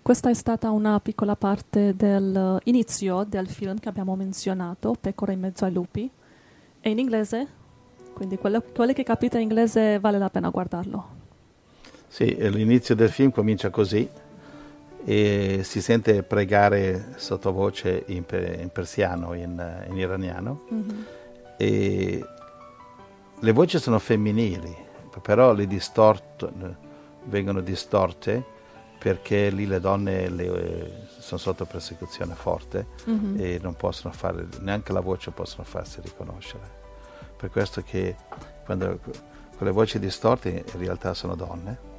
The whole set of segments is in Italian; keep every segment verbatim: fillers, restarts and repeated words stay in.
Questa è stata una piccola parte dell'inizio del film che abbiamo menzionato, Pecore in mezzo ai lupi. È in inglese, quindi quello, quello che capite in inglese vale la pena guardarlo. Sì, l'inizio del film comincia così e si sente pregare sottovoce in, pe- in persiano, in, in iraniano, Mm-hmm. e le voci sono femminili, però le distort- vengono distorte perché lì le donne le, eh, sono sotto persecuzione forte Mm-hmm. e non possono fare, neanche la voce possono farsi riconoscere. Per questo che quando con le voci distorte in realtà sono donne.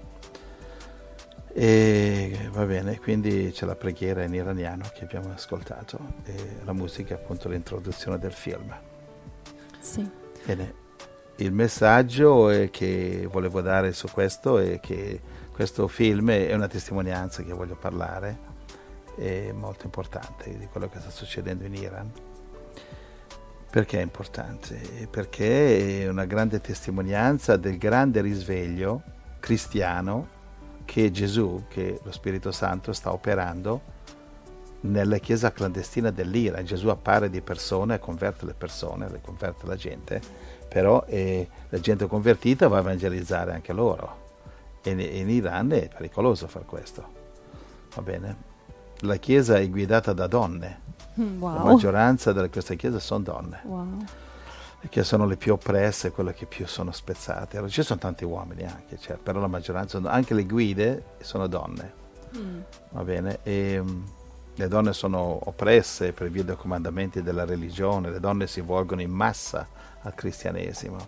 E va bene, quindi c'è la preghiera in iraniano che abbiamo ascoltato e la musica è appunto l'introduzione del film. Sì. Bene, il messaggio è che volevo dare su questo è che questo film è una testimonianza che voglio parlare, è molto importante di quello che sta succedendo in Iran. Perché è importante? Perché è una grande testimonianza del grande risveglio cristiano che Gesù, che lo Spirito Santo sta operando nella chiesa clandestina dell'Iran. Gesù appare di persona e converte le persone, le converte la gente, però eh, la gente convertita va a evangelizzare anche loro. E in Iran è pericoloso far questo. Va bene? La chiesa è guidata da donne. Wow. La maggioranza di queste chiese sono donne. Wow. Che sono le più oppresse, quelle che più sono spezzate. Allora, ci sono tanti uomini anche, cioè, però la maggioranza, anche le guide sono donne, Mm. va bene? E um, le donne sono oppresse per via dei comandamenti della religione, le donne si volgono in massa al cristianesimo.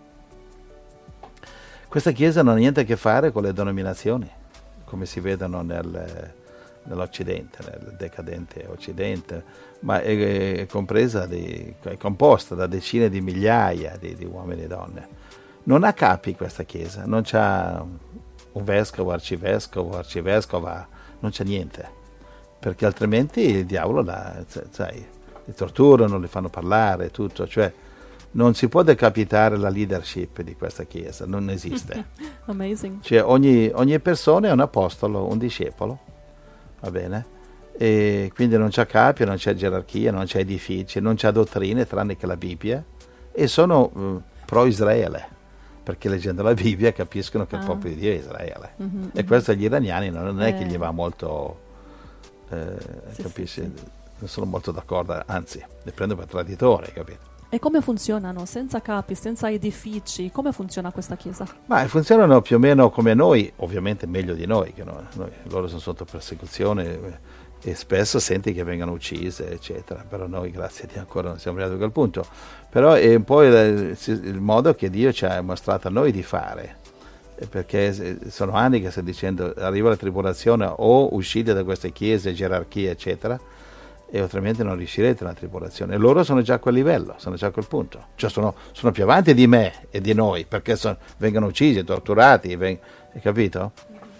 Questa chiesa non ha niente a che fare con le denominazioni, come si vedono nel, nell'Occidente, nel decadente Occidente, ma è, è compresa, di, è composta da decine di migliaia di, di uomini e donne. Non ha capi questa chiesa, non c'ha un vescovo, arcivescovo, arcivescova, non c'è niente, perché altrimenti il diavolo la, sai, li torturano, li fanno parlare, tutto, cioè non si può decapitare la leadership di questa chiesa, non esiste. Amazing. Cioè ogni, ogni persona è un apostolo, un discepolo, va bene? E quindi non c'è capi, non c'è gerarchia, non c'è edifici, non c'è dottrine tranne che la Bibbia, e sono uh, pro-Israele, perché leggendo la Bibbia capiscono che ah. il popolo di Dio è Israele. Mm-hmm, E questo agli iraniani non è eh. che gli va molto, eh, sì, capisci? Sì, sì. Non sono molto d'accordo, anzi, li prendo per traditore, capito? E come funzionano? Senza capi, senza edifici, come funziona questa chiesa? Ma funzionano più o meno come noi, ovviamente meglio di noi, che noi, noi loro sono sotto persecuzione e spesso senti che vengono uccise, eccetera, però noi, grazie a Dio, ancora non siamo arrivati a quel punto. Però è un po' il, il modo che Dio ci ha mostrato a noi di fare, perché sono anni che sto dicendo arriva la tribolazione, o uscite da queste chiese, gerarchie, eccetera, e altrimenti non riuscirete nella tribolazione. E loro sono già a quel livello, sono già a quel punto, cioè sono, sono più avanti di me e di noi, perché sono, vengono uccisi, torturati, veng, hai capito?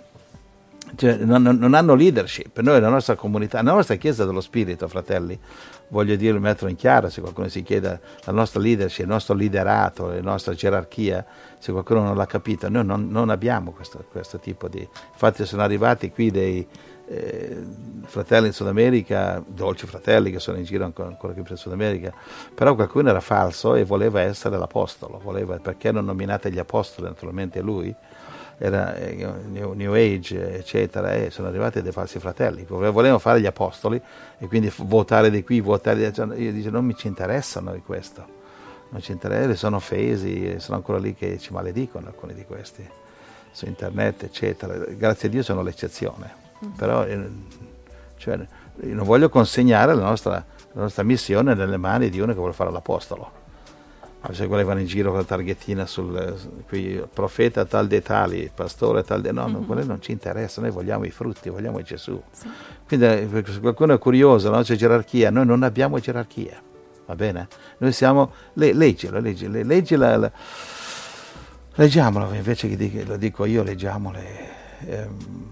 Cioè, non, non hanno leadership. Noi, la nostra comunità, la nostra chiesa dello spirito, fratelli, voglio dire, metterlo in chiaro, se qualcuno si chiede la nostra leadership, il nostro liderato, la nostra gerarchia, se qualcuno non l'ha capito, noi non, non abbiamo questo, questo tipo di... Infatti sono arrivati qui dei eh, fratelli in Sud America, dolci fratelli che sono in giro ancora, ancora qui per Sud America, però qualcuno era falso e voleva essere l'apostolo, voleva, perché non nominate gli apostoli, naturalmente lui, era eh, new, new Age, eccetera, e sono arrivati dei falsi fratelli, volevano fare gli apostoli e quindi votare di qui, votare di là. Io dico, non mi ci interessa a noi questo, non ci interessa, sono offesi, sono ancora lì che ci maledicono alcuni di questi, su internet, eccetera. Grazie a Dio sono l'eccezione, mm-hmm. Però eh, cioè, io non voglio consegnare la nostra, la nostra missione nelle mani di uno che vuole fare l'apostolo. Se volevano in giro con la targhettina sul qui, profeta tal dei tali, pastore tal dei no, mm-hmm. Quello non ci interessa, noi vogliamo i frutti, vogliamo Gesù. Sì. Quindi se qualcuno è curioso, la nostra gerarchia, noi non abbiamo gerarchia, va bene? Noi siamo, le, leggilo, leggilo, leggilo, la, leggiamolo, invece che dico, lo dico io, leggiamole. Eh,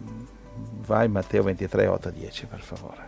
vai Matteo ventitré, otto a dieci, per favore.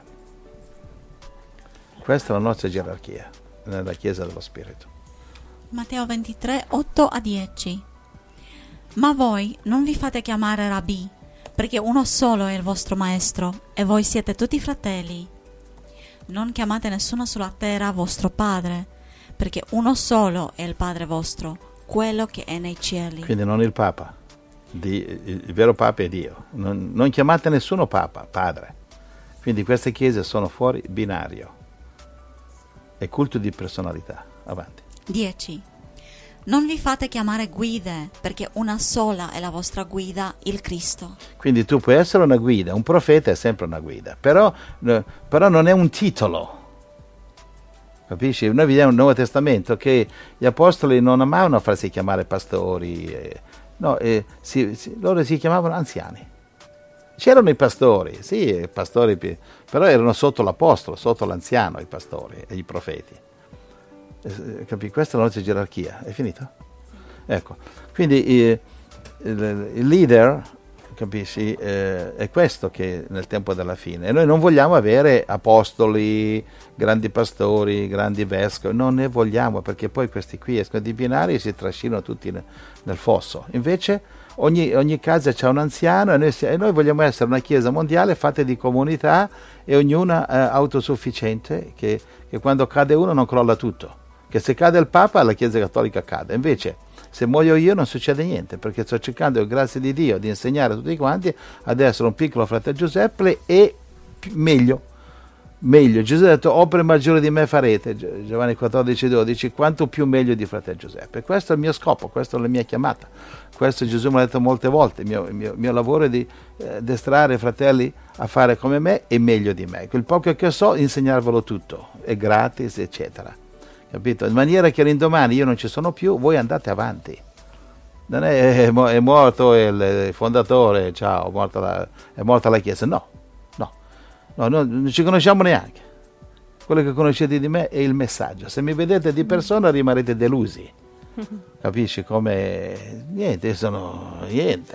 Questa è la nostra gerarchia nella Chiesa dello Spirito. Matteo ventitré, otto a dieci. Ma voi non vi fate chiamare Rabbì, perché uno solo è il vostro maestro e voi siete tutti fratelli. Non chiamate nessuno sulla terra vostro padre, perché uno solo è il Padre vostro, quello che è nei cieli. Quindi non il Papa, di, il, il vero Papa è Dio. Non, non chiamate nessuno Papa, Padre. Quindi queste chiese sono fuori binario. È culto di personalità. Avanti. dieci. Non vi fate chiamare guide, perché una sola è la vostra guida, il Cristo. Quindi tu puoi essere una guida, un profeta è sempre una guida, però, però non è un titolo. Capisci? Noi vediamo nel Nuovo Testamento che gli apostoli non amavano farsi chiamare pastori, eh, no, eh, si, si, loro si chiamavano anziani. C'erano i pastori, sì, pastori, però erano sotto l'apostolo, sotto l'anziano i pastori e i profeti. Eh, capisci? Questa è la nostra gerarchia. È finito? Ecco, quindi eh, il, il leader, capisci, eh, è questo che nel tempo della fine. E noi non vogliamo avere apostoli, grandi pastori, grandi vescovi, non ne vogliamo, perché poi questi qui escono di binario e si trascinano tutti nel, nel fosso. Invece ogni, ogni casa c'è un anziano e noi, e noi vogliamo essere una chiesa mondiale fatta di comunità e ognuna eh, autosufficiente, che, che quando cade uno non crolla tutto. Che se cade il Papa la Chiesa Cattolica cade. Invece se muoio io non succede niente, perché sto cercando, grazie di Dio, di insegnare a tutti quanti ad essere un piccolo fratello Giuseppe e meglio, meglio. Gesù ha detto: opere maggiori di me farete, Giovanni quattordici dodici, quanto più meglio di fratello Giuseppe. Questo è il mio scopo, questa è la mia chiamata, questo Gesù mi ha detto molte volte. Il mio, il mio, il mio lavoro è di eh, addestrare i fratelli a fare come me e meglio di me. Quel poco che so, insegnarvelo tutto, è gratis, eccetera. Capito? In maniera che l'indomani io non ci sono più, voi andate avanti. Non è, è, è morto il fondatore, ciao, è morta la, è morta la Chiesa. No, no, no, no, non ci conosciamo neanche. Quello che conoscete di me è il messaggio. Se mi vedete di persona rimarrete delusi. Capisci? Come niente, sono niente.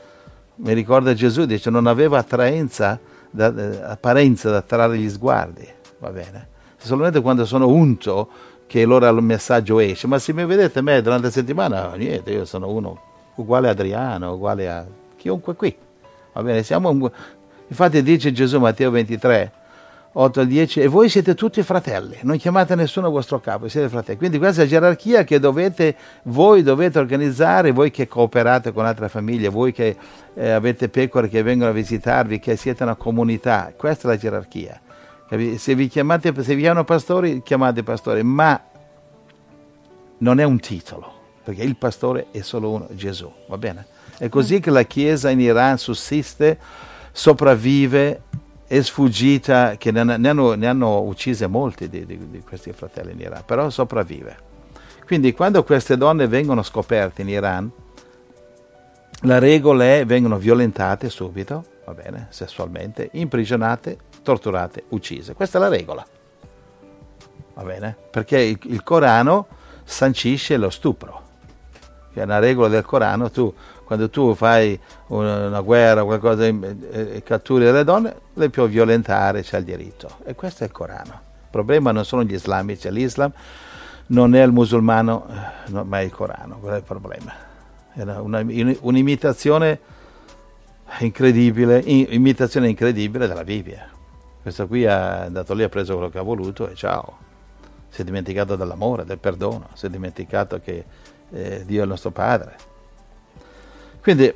Mi ricorda Gesù, dice: non aveva attraenza, da, apparenza da attrarre gli sguardi. Va bene? Solamente quando sono unto che allora il messaggio esce, ma se mi vedete me durante la settimana, niente, io sono uno uguale a Adriano, uguale a chiunque qui, va bene, siamo un... Infatti dice Gesù, Matteo ventitré, otto al dieci, e voi siete tutti fratelli, non chiamate nessuno vostro capo, siete fratelli. Quindi questa è la gerarchia che dovete, voi dovete organizzare, voi che cooperate con altre famiglie, voi che eh, avete pecore che vengono a visitarvi, che siete una comunità, questa è la gerarchia. Se vi chiamate, se vi chiamano pastori, chiamate pastori, ma non è un titolo, perché il pastore è solo uno, Gesù, va bene? È così che la Chiesa in Iran sussiste, sopravvive, è sfuggita, che ne, ne, hanno, ne hanno uccise molti di, di, di questi fratelli in Iran, però sopravvive. Quindi quando queste donne vengono scoperte in Iran, la regola è vengono violentate subito, va bene, sessualmente, imprigionate, torturate, uccise. Questa è la regola, va bene? Perché il, il Corano sancisce lo stupro, che è una regola del Corano. Tu, quando tu fai una, una guerra, qualcosa, e, e catturi delle donne, le puoi violentare, c'è il diritto. E questo è il Corano. Il problema non sono gli islamici, l'Islam non è il musulmano, no, ma è il Corano, quello è il problema. È una, una, un'imitazione incredibile, imitazione incredibile della Bibbia. Questo qui è andato lì, ha preso quello che ha voluto e ciao. Si è dimenticato dell'amore, del perdono, si è dimenticato che eh, Dio è il nostro Padre. Quindi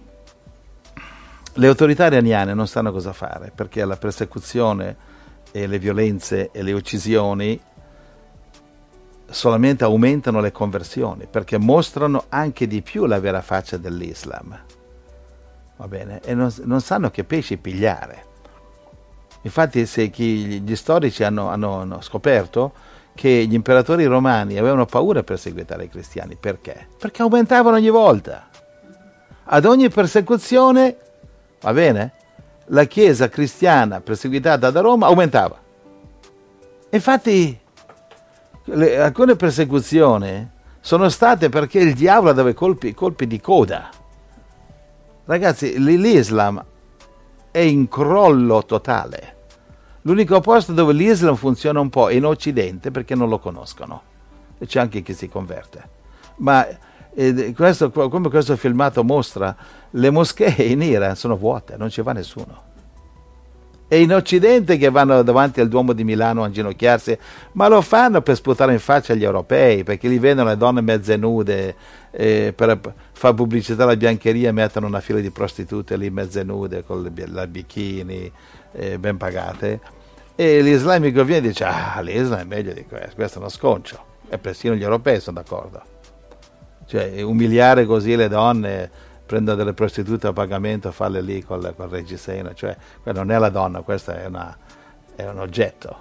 le autorità iraniane non sanno cosa fare, perché la persecuzione e le violenze e le uccisioni solamente aumentano le conversioni, perché mostrano anche di più la vera faccia dell'Islam. Va bene? E non, non sanno che pesci pigliare. Infatti se chi, gli storici hanno, hanno, hanno scoperto che gli imperatori romani avevano paura a perseguitare i cristiani. Perché? Perché aumentavano ogni volta. Ad ogni persecuzione, va bene, la chiesa cristiana perseguitata da Roma aumentava. Infatti le, alcune persecuzioni sono state perché il diavolo aveva colpi, colpi di coda. Ragazzi, l'Islam è in crollo totale. L'unico posto dove l'Islam funziona un po' è in Occidente, perché non lo conoscono e c'è anche chi si converte, ma E questo, come questo filmato mostra, le moschee in Iran sono vuote, non ci va nessuno. E in Occidente che vanno davanti al Duomo di Milano a inginocchiarsi, ma lo fanno per sputare in faccia agli europei, perché li vedono le donne mezze nude, eh, per fare pubblicità alla biancheria mettono una fila di prostitute lì mezze nude con le, le bikini eh, ben pagate, e l'islamico viene e dice ah, l'Islam è meglio di questo, questo è uno sconcio, e persino gli europei sono d'accordo. Cioè umiliare così le donne, prendere delle prostitute a pagamento, farle lì col, col reggiseno, cioè non è la donna, questo è, una, è un oggetto.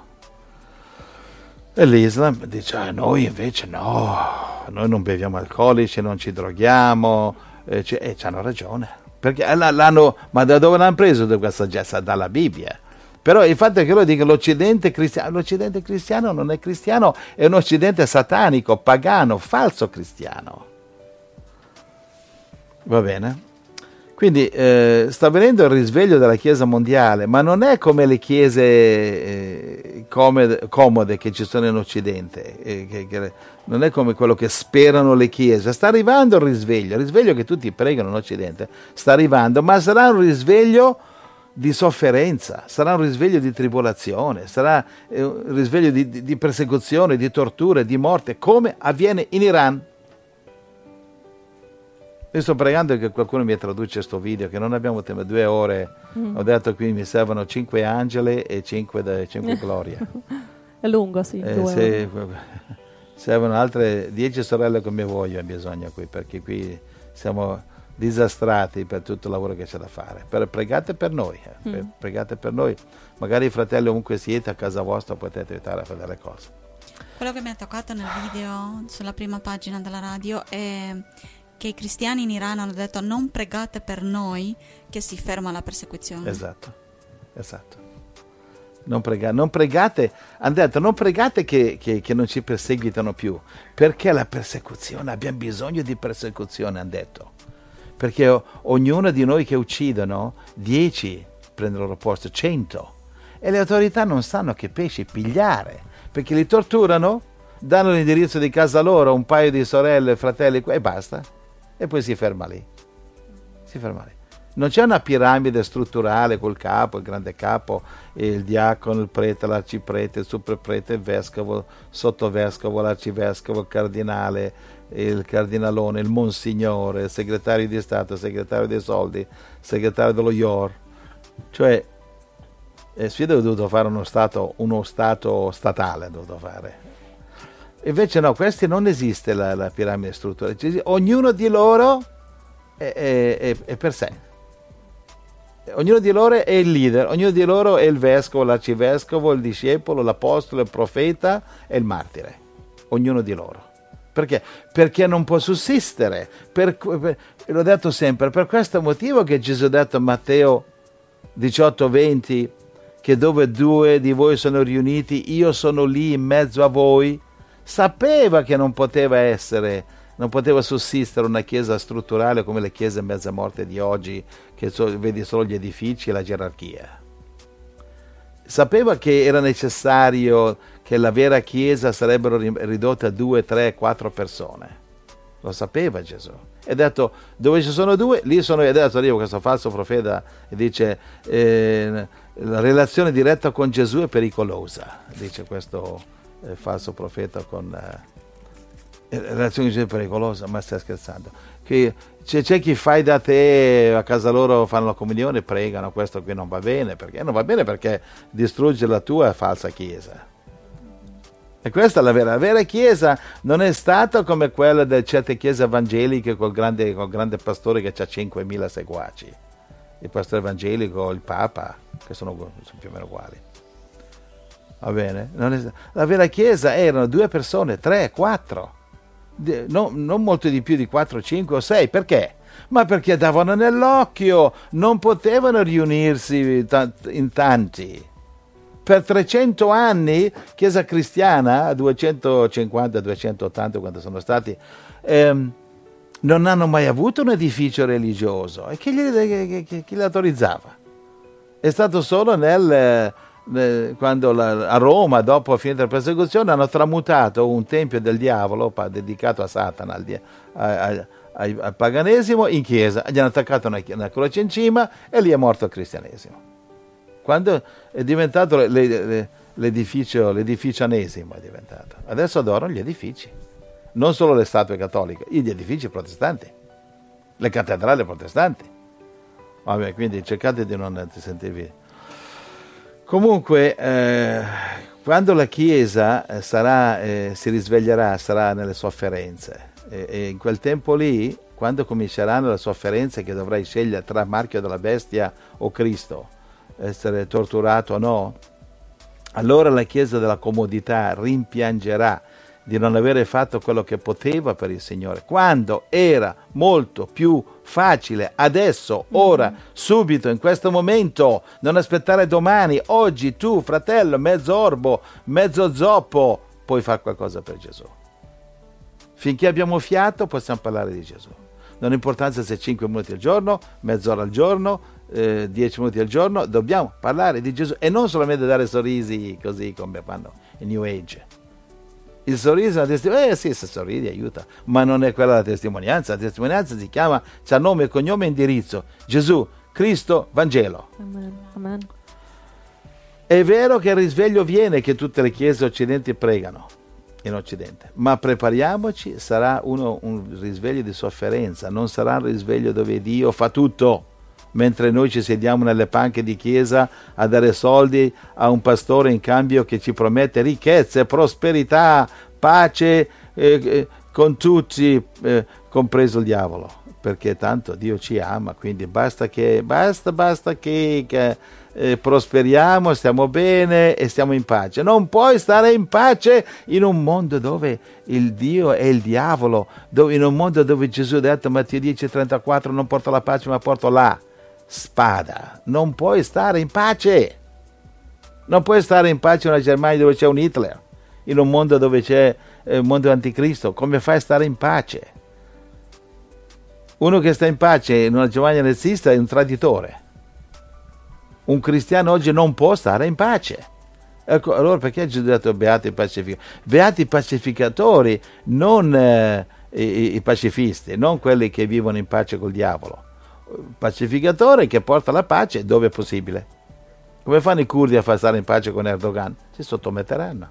E l'Islam dice ah, noi invece no, noi non beviamo alcolici, non ci droghiamo, e, c- e c'hanno ragione, perché l'hanno, ma da dove l'hanno preso questa gesta? Dalla Bibbia. Però il fatto è che loro dicono l'Occidente cristiano, l'Occidente cristiano non è cristiano, è un Occidente satanico, pagano, falso cristiano. Va bene? Quindi eh, sta avvenendo il risveglio della Chiesa mondiale, ma non è come le chiese eh, comode, comode che ci sono in Occidente, eh, che, che non è come quello che sperano le chiese. Sta arrivando il risveglio, il risveglio che tutti pregano in Occidente, sta arrivando, ma sarà un risveglio di sofferenza, sarà un risveglio di tribolazione, sarà eh, un risveglio di, di, di persecuzione, di torture, di morte, come avviene in Iran. Io sto pregando che qualcuno mi traduce questo video, che non abbiamo tempo, due ore, mm. ho detto qui mi servono cinque angeli e cinque, cinque glorie. È lungo, sì, eh, due se, ore. Servono altre dieci sorelle come voi, ho bisogno qui, perché qui siamo disastrati per tutto il lavoro che c'è da fare. Per, pregate per noi, eh, mm. pregate per noi. Magari i fratelli ovunque siete, a casa vostra potete aiutare a fare delle cose. Quello che mi ha toccato nel video, sulla prima pagina della radio, è che i cristiani in Iran hanno detto non pregate per noi che si ferma la persecuzione. Esatto, esatto. Non, prega, non pregate, hanno detto non pregate che, che, che non ci perseguitano più, perché la persecuzione, abbiamo bisogno di persecuzione, hanno detto. Perché o, ognuno di noi che uccidono, dieci prende il loro posto, cento. E le autorità non sanno che pesci pigliare, perché li torturano, danno l'indirizzo di casa loro, un paio di sorelle, fratelli, e basta. E poi si ferma lì. Si ferma lì. Non c'è una piramide strutturale col capo, il grande capo, il diacono, il prete, l'arciprete, il superprete, il vescovo, sottovescovo, l'arcivescovo, il cardinale, il cardinalone, il monsignore, il segretario di Stato, il segretario dei soldi, il segretario dello I O R. Cioè, eh, si è dovuto fare uno stato, uno stato statale, ha dovuto fare. Invece no, questi non esiste la, la piramide strutturale, ognuno di loro è, è, è, è per sé, ognuno di loro è il leader, ognuno di loro è il vescovo, l'arcivescovo, il discepolo, l'apostolo, il profeta e il martire, ognuno di loro. Perché? Perché non può sussistere, per, per, l'ho detto sempre, per questo motivo che Gesù ha detto a Matteo diciotto venti che dove due di voi sono riuniti io sono lì in mezzo a voi. Sapeva che non poteva essere, non poteva sussistere una chiesa strutturale come le chiese mezze morte di oggi, che so, vedi solo gli edifici e la gerarchia. Sapeva che era necessario che la vera chiesa sarebbero ridotte a due, tre, quattro persone. Lo sapeva Gesù. E ha detto, dove ci sono due, lì sono io. Adesso arriva questo falso profeta e dice, eh, la relazione diretta con Gesù è pericolosa, dice questo il falso profeta con eh, relazione con Gesù pericolosa, ma stai scherzando? Che c'è, c'è chi fai da te, a casa loro fanno la comunione, pregano, questo qui non va bene, perché non va bene perché distrugge la tua falsa chiesa. E questa è la vera, la vera chiesa non è stata come quella di certe chiese evangeliche col grande, col grande pastore che ha cinquemila seguaci, il pastore evangelico, il papa, che sono, sono più o meno uguali. Va bene? Non è, la vera chiesa erano due persone, tre, quattro, no, non molto di più di quattro, cinque o sei. Perché? Ma perché davano nell'occhio, non potevano riunirsi in tanti. Per trecento anni, chiesa cristiana, duecentocinquanta duecentottanta quando sono stati, ehm, non hanno mai avuto un edificio religioso. E chi, gli, chi, chi, chi li autorizzava? È stato solo nel... eh, quando la, a Roma, dopo finita la persecuzione, hanno tramutato un tempio del diavolo pa, dedicato a Satana, al, a, a, a, al paganesimo, in chiesa. Gli hanno attaccato una, una croce in cima e lì è morto il cristianesimo. Quando è diventato le, le, l'edificio, l'edificianesimo è diventato. Adesso adorano gli edifici, non solo le statue cattoliche, gli edifici protestanti, le cattedrali protestanti. Vabbè, quindi cercate di non sentirvi. Comunque, eh, quando la Chiesa sarà, eh, si risveglierà, sarà nelle sofferenze, e, e in quel tempo lì, quando cominceranno le sofferenze che dovrai scegliere tra marchio della bestia o Cristo, essere torturato o no, allora la Chiesa della comodità rimpiangerà di non avere fatto quello che poteva per il Signore, quando era molto più facile, adesso, ora, subito, in questo momento, non aspettare domani. Oggi tu, fratello, mezzo orbo, mezzo zoppo, puoi fare qualcosa per Gesù. Finché abbiamo fiato possiamo parlare di Gesù. Non ha importanza se cinque minuti al giorno, mezz'ora al giorno, eh, dieci minuti al giorno, dobbiamo parlare di Gesù e non solamente dare sorrisi così come fanno i New Age. Il sorriso è una testimonianza, eh sì, se sorridi aiuta, ma non è quella la testimonianza. La testimonianza si chiama, c'ha nome, cognome e indirizzo: Gesù, Cristo, Vangelo. Amen. Amen. È vero che il risveglio viene, che tutte le chiese occidenti pregano in Occidente, ma prepariamoci, sarà uno, un risveglio di sofferenza, non sarà un risveglio dove Dio fa tutto, mentre noi ci sediamo nelle panche di chiesa a dare soldi a un pastore in cambio che ci promette ricchezze, prosperità, pace eh, con tutti, eh, compreso il diavolo, perché tanto Dio ci ama, quindi basta che basta basta che, che eh, prosperiamo, stiamo bene e stiamo in pace. Non puoi stare in pace in un mondo dove il Dio è il diavolo, dove, in un mondo dove Gesù ha detto, Matteo dieci trentaquattro, non porto la pace ma porto la spada. Non puoi stare in pace, non puoi stare in pace in una Germania dove c'è un Hitler, in un mondo dove c'è un eh, mondo anticristo. Come fai a stare in pace? Uno che sta in pace in una Germania nazista è un traditore. Un cristiano oggi non può stare in pace. Ecco, allora perché Gesù ha detto beati i pacificatori? Beati i pacificatori, non eh, i, i pacifisti, non quelli che vivono in pace col diavolo. Pacificatore che porta la pace dove è possibile. Come fanno i curdi a far stare in pace con Erdogan? Si sottometteranno.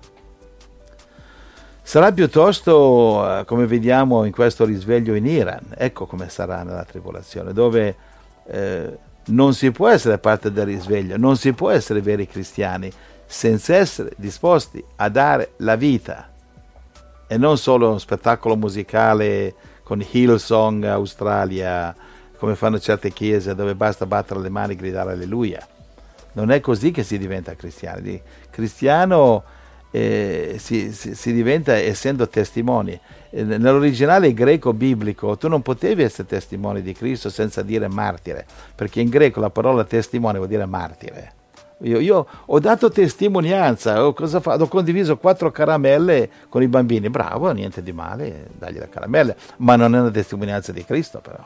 Sarà piuttosto, come vediamo in questo risveglio in Iran, ecco come sarà nella tribolazione, dove eh, non si può essere parte del risveglio, non si può essere veri cristiani senza essere disposti a dare la vita, e non solo uno spettacolo musicale con Hillsong Australia, come fanno certe chiese dove basta battere le mani e gridare alleluia. Non è così che si diventa cristiani. Cristiano eh, si, si, si diventa essendo testimoni. Eh, nell'originale greco biblico tu non potevi essere testimone di Cristo senza dire martire, perché in greco la parola testimone vuol dire martire. Io, io ho dato testimonianza, ho, cosa fa? Ho condiviso quattro caramelle con i bambini. Bravo, niente di male, dagli le caramelle, ma non è una testimonianza di Cristo però.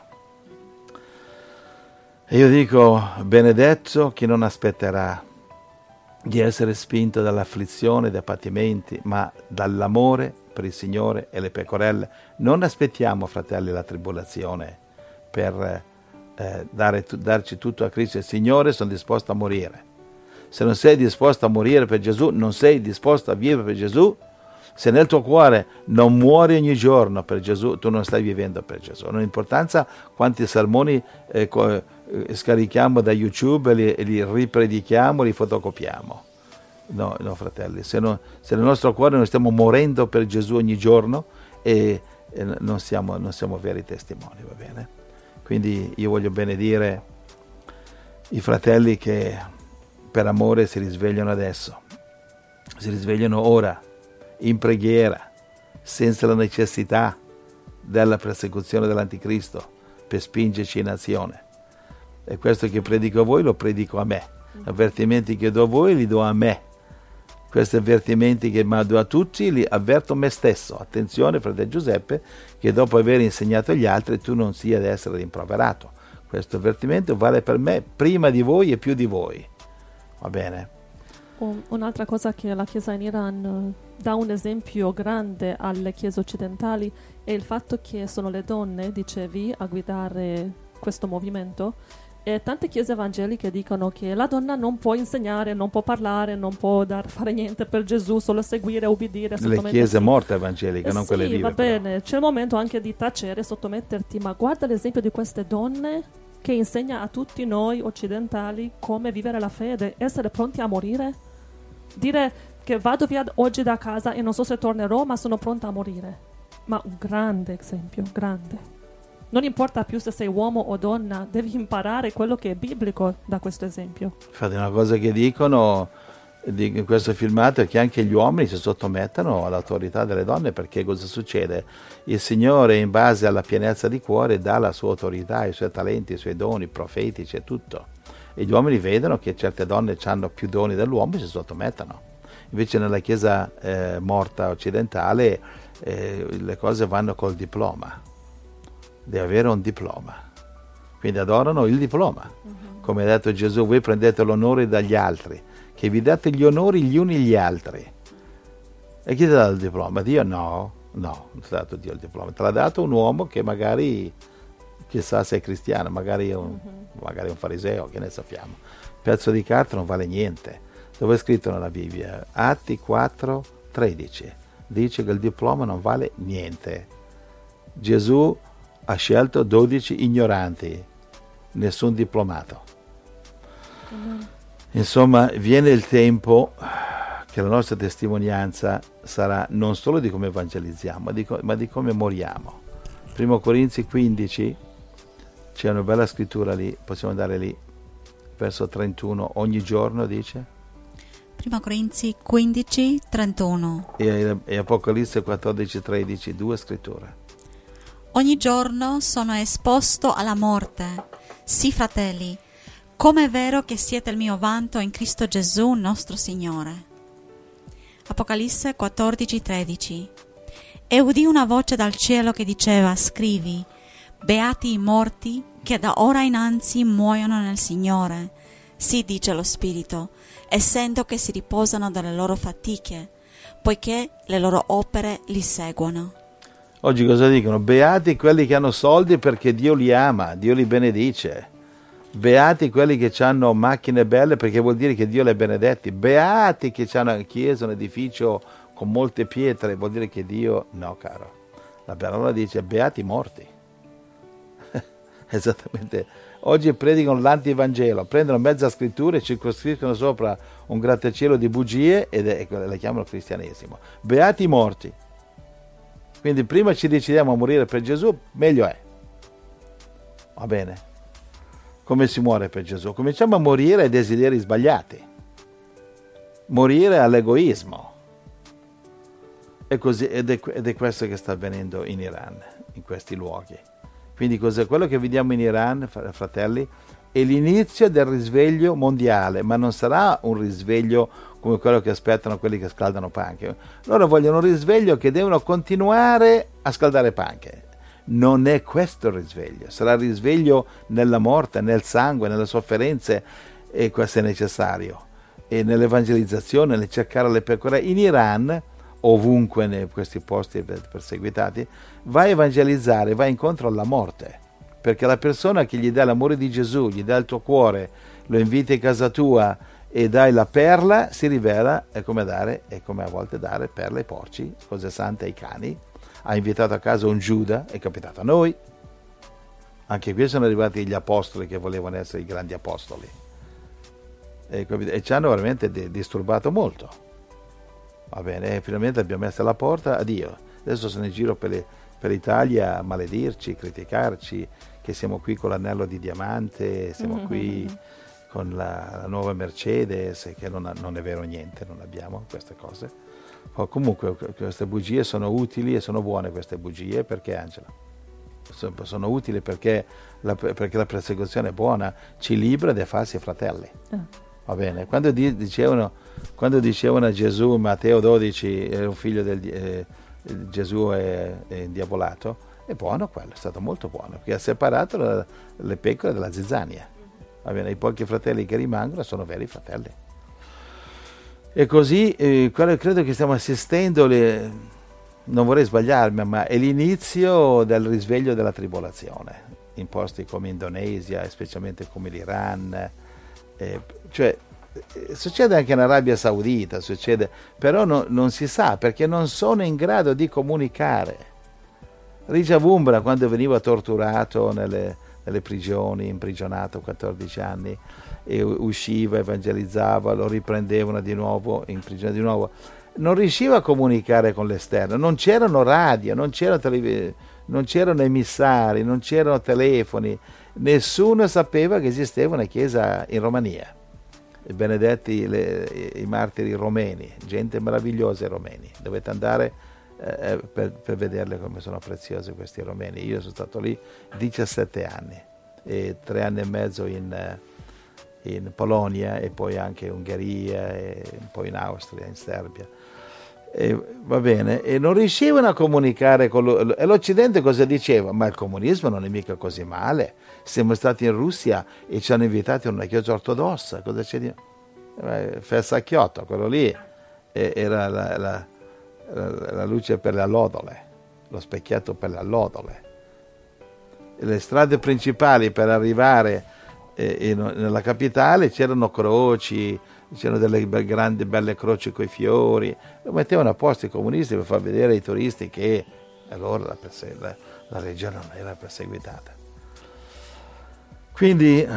E io dico, benedetto chi non aspetterà di essere spinto dall'afflizione, dai patimenti, ma dall'amore per il Signore e le pecorelle. Non aspettiamo, fratelli, la tribolazione per eh, dare, darci tutto a Cristo. Il Signore, sono disposto a morire. Se non sei disposto a morire per Gesù, non sei disposto a vivere per Gesù. Se nel tuo cuore non muori ogni giorno per Gesù, tu non stai vivendo per Gesù. Non ha importanza quanti sermoni eh, co- eh, scarichiamo da YouTube e li, e li ripredichiamo, li fotocopiamo. No, no fratelli, se, no, se nel nostro cuore noi stiamo morendo per Gesù ogni giorno e, e non, siamo, non siamo veri testimoni, va bene? Quindi io voglio benedire i fratelli che per amore si risvegliano adesso, si risvegliano ora, in preghiera, senza la necessità della persecuzione dell'anticristo per spingerci in azione. E questo che predico a voi lo predico a me. Avvertimenti che do a voi li do a me. Questi avvertimenti che do a tutti li avverto me stesso. Attenzione, fratello Giuseppe, che dopo aver insegnato agli altri tu non sia ad essere rimproverato. Questo avvertimento vale per me prima di voi e più di voi. Va bene? Un- Un'altra cosa che la Chiesa in Iran eh, dà un esempio grande alle chiese occidentali è il fatto che sono le donne, dicevi, a guidare questo movimento. E tante chiese evangeliche dicono che la donna non può insegnare, non può parlare, non può dar, fare niente per Gesù, solo seguire, ubbidire, Le sottomettersi. chiese morte evangeliche, Eh non quelle sì, vive. va però. bene, c'è il momento anche di tacere, sottometterti, ma guarda l'esempio di queste donne che insegna a tutti noi occidentali come vivere la fede, essere pronti a morire, dire che vado via oggi da casa e non so se tornerò, ma sono pronta a morire. Ma un grande esempio, grande. Non importa più se sei uomo o donna, devi imparare quello che è biblico da questo esempio. Infatti una cosa che dicono di in questo filmato è che anche gli uomini si sottomettano all'autorità delle donne, perché cosa succede? Il Signore, in base alla pienezza di cuore, dà la sua autorità, i suoi talenti, i suoi doni profetici e tutto. E gli uomini vedono che certe donne hanno più doni dell'uomo e si sottomettono. Invece nella Chiesa eh, morta occidentale eh, le cose vanno col diploma. Deve avere un diploma. Quindi adorano il diploma. Uh-huh. Come ha detto Gesù, voi prendete l'onore dagli altri, che vi date gli onori gli uni gli altri. E chi ti ha dato il diploma? Dio? No, no, non ti ha dato Dio il diploma. Te l'ha dato un uomo che magari, chissà se è cristiano, magari è un, uh-huh. magari un fariseo, che ne sappiamo. Pezzo di carta non vale niente. Dove è scritto nella Bibbia? Atti quattro tredici. Dice che il diploma non vale niente. Gesù ha scelto dodici ignoranti, nessun diplomato. Mm. Insomma, viene il tempo che la nostra testimonianza sarà non solo di come evangelizziamo, ma di, co- ma di come moriamo. Primo Corinzi quindici, c'è una bella scrittura lì, possiamo andare lì, verso trentuno, ogni giorno dice. Primo Corinzi quindici trentuno. E, e Apocalisse quattordici tredici, due scritture. Ogni giorno sono esposto alla morte. Sì, fratelli, come è vero che siete il mio vanto in Cristo Gesù nostro Signore. Apocalisse quattordici tredici. E udì una voce dal cielo che diceva: scrivi, beati i morti che da ora innanzi muoiono nel Signore. Sì, dice lo Spirito, essendo che si riposano dalle loro fatiche, poiché le loro opere li seguono. Oggi cosa dicono? Beati quelli che hanno soldi perché Dio li ama, Dio li benedice. Beati quelli che hanno macchine belle perché vuol dire che Dio li ha benedetti. Beati che hanno una chiesa, un edificio con molte pietre, vuol dire che Dio... No, caro. La parola dice beati i morti. Esattamente. Oggi predicano l'antivangelo, prendono mezza scrittura e circoscrivono sopra un grattacielo di bugie e le chiamano cristianesimo. Beati i morti. Quindi prima ci decidiamo a morire per Gesù, meglio è. Va bene? Come si muore per Gesù? Cominciamo a morire ai desideri sbagliati. Morire all'egoismo. E così, ed, è, ed è questo che sta avvenendo in Iran, in questi luoghi. Quindi cos'è? Quello che vediamo in Iran, fratelli, è l'inizio del risveglio mondiale, ma non sarà un risveglio come quello che aspettano quelli che scaldano panche. Loro vogliono un risveglio che devono continuare a scaldare panche. Non è questo il risveglio, sarà il risveglio nella morte, nel sangue, nelle sofferenze, e questo è necessario. E nell'evangelizzazione, nel cercare le pecore. In Iran, ovunque in questi posti perseguitati, va a evangelizzare, va incontro alla morte. Perché la persona che gli dà l'amore di Gesù, gli dà il tuo cuore, lo invita in casa tua e dai la perla, si rivela, è come dare, è come a volte dare perle ai porci, cose sante ai cani. Ha invitato a casa un Giuda, è capitato a noi. Anche qui sono arrivati gli apostoli che volevano essere i grandi apostoli. E, e ci hanno veramente de- disturbato molto. Va bene, e finalmente abbiamo messo alla porta a Dio. Adesso sono in giro per, le, per l'Italia a maledirci, criticarci, che siamo qui con l'anello di diamante, siamo mm-hmm. qui con la, la nuova Mercedes, che non, ha, non è vero niente, non abbiamo queste cose. Ma comunque queste bugie sono utili e sono buone queste bugie, perché Angela? Sono, sono utili perché la, perché la persecuzione è buona, ci libera dai falsi fratelli. Mm. Va bene? Quando dicevano, quando dicevano a Gesù in Matteo dodici, è un figlio del eh, Gesù è, è indiavolato, è buono quello, è stato molto buono, perché ha separato la, le pecore dalla zizzania. Va bene? I pochi fratelli che rimangono sono veri fratelli. E così eh, quello credo che stiamo assistendo, le, non vorrei sbagliarmi, ma è l'inizio del risveglio della tribolazione, in posti come Indonesia, specialmente come l'Iran, eh, cioè eh, succede anche in Arabia Saudita, succede, però no, non si sa perché non sono in grado di comunicare. Rija Wumbra, quando veniva torturato nelle, nelle prigioni, imprigionato quattordici anni, e usciva, evangelizzava, lo riprendevano di nuovo, in prigione di nuovo, non riusciva a comunicare con l'esterno, non c'erano radio, non c'erano, telev- non c'erano emissari, non c'erano telefoni, nessuno sapeva che esisteva una chiesa in Romania. I benedetti, le, i martiri romeni, gente meravigliosa i romeni, dovete andare eh, per, per vederle come sono preziosi questi romeni. Io sono stato lì diciassette anni e tre anni e mezzo in, in Polonia e poi anche in Ungheria e poi in Austria, in Serbia. E, va bene, e non riuscivano a comunicare con lo, e l'Occidente cosa diceva? Ma il comunismo non è mica così male, siamo stati in Russia e ci hanno invitati a una chiesa ortodossa, cosa c'è di eh, Fessacchiotto, quello lì eh, era la, la, la, la luce per le allodole, lo specchietto per le allodole. Le strade principali per arrivare eh, in, nella capitale c'erano croci, c'erano delle be- grandi belle croci coi fiori, lo mettevano a posto i comunisti per far vedere ai turisti che allora la, perse- la, la regione non era perseguitata. Quindi eh,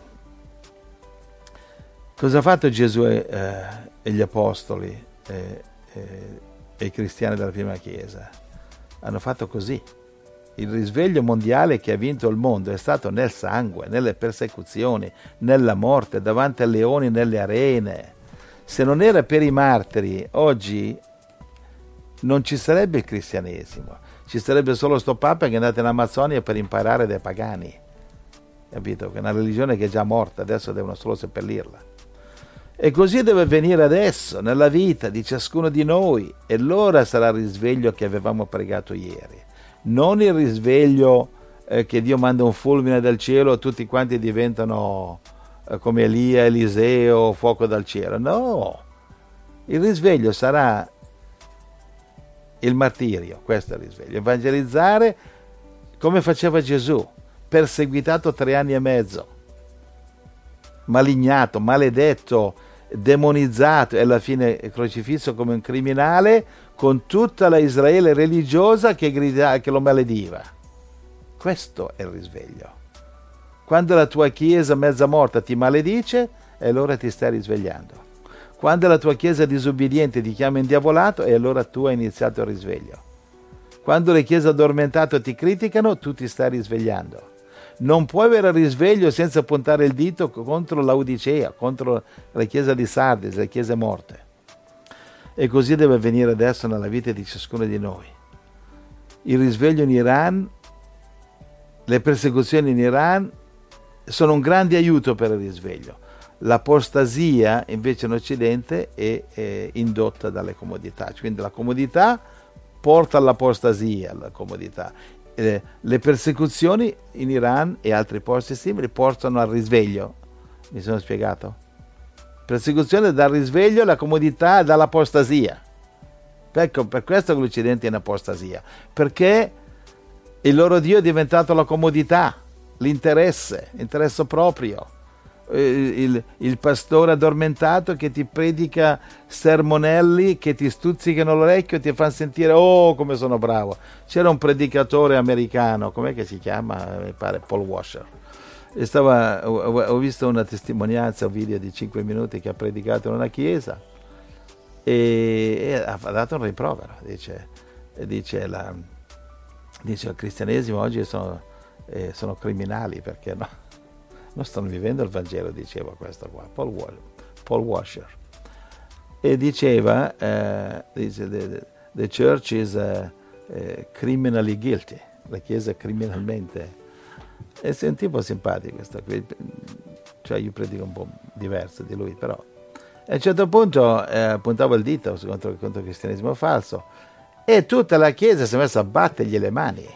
cosa ha fatto Gesù e, eh, e gli apostoli eh, eh, e i cristiani della prima chiesa? Hanno fatto così. Il risveglio mondiale che ha vinto il mondo è stato nel sangue, nelle persecuzioni, nella morte, davanti a leoni nelle arene. Se non era per i martiri, oggi non ci sarebbe il cristianesimo. Ci sarebbe solo sto Papa che è andato in Amazzonia per imparare dai pagani. Capito? Che è una religione che è già morta, adesso devono solo seppellirla. E così deve avvenire adesso, nella vita di ciascuno di noi. E allora sarà il risveglio che avevamo pregato ieri. Non il risveglio eh, che Dio manda un fulmine dal cielo e tutti quanti diventano eh, come Elia, Eliseo, fuoco dal cielo. No, il risveglio sarà il martirio, questo è il risveglio. Evangelizzare come faceva Gesù, perseguitato tre anni e mezzo, malignato, maledetto, demonizzato e alla fine crocifisso come un criminale, con tutta la Israele religiosa che, grida, che lo malediva. Questo è il risveglio. Quando la tua chiesa mezza morta ti maledice, e allora ti stai risvegliando. Quando la tua chiesa disobbediente ti chiama indiavolato, e allora tu hai iniziato il risveglio. Quando le chiese addormentate ti criticano, tu ti stai risvegliando. Non puoi avere risveglio senza puntare il dito contro l'Odicea, contro la chiesa di Sardis, le chiese morte. E così deve avvenire adesso nella vita di ciascuno di noi. Il risveglio in Iran, le persecuzioni in Iran sono un grande aiuto per il risveglio. L'apostasia invece in Occidente è, è indotta dalle comodità, quindi la comodità porta all'apostasia, la comodità. Eh, le persecuzioni in Iran e altri posti simili portano al risveglio. Mi sono spiegato? Persecuzione dal risveglio alla comodità e dall'apostasia. Ecco, per questo che l'Occidente è in apostasia, perché il loro Dio è diventato la comodità, l'interesse, l'interesse proprio. Il, il, il pastore addormentato che ti predica sermonelli che ti stuzzicano l'orecchio e ti fanno sentire oh come sono bravo. C'era un predicatore americano, com'è che si chiama? Mi pare Paul Washer. E stava, ho, ho visto una testimonianza, un video di cinque minuti che ha predicato in una chiesa e, e ha dato un rimprovero. Dice, dice, la, dice il cristianesimo oggi sono, eh, sono criminali perché no? Non stanno vivendo il Vangelo, diceva questo qua, Paul, Paul Washer. E diceva, uh, dice, the, the church is uh, uh, criminally guilty, la Chiesa è criminalmente. E sei un tipo simpatico questo qui, cioè io predico un po' diverso di lui, però. E a un certo punto eh, puntavo il dito contro, contro il cristianesimo falso e tutta la Chiesa si è messa a battergli le mani.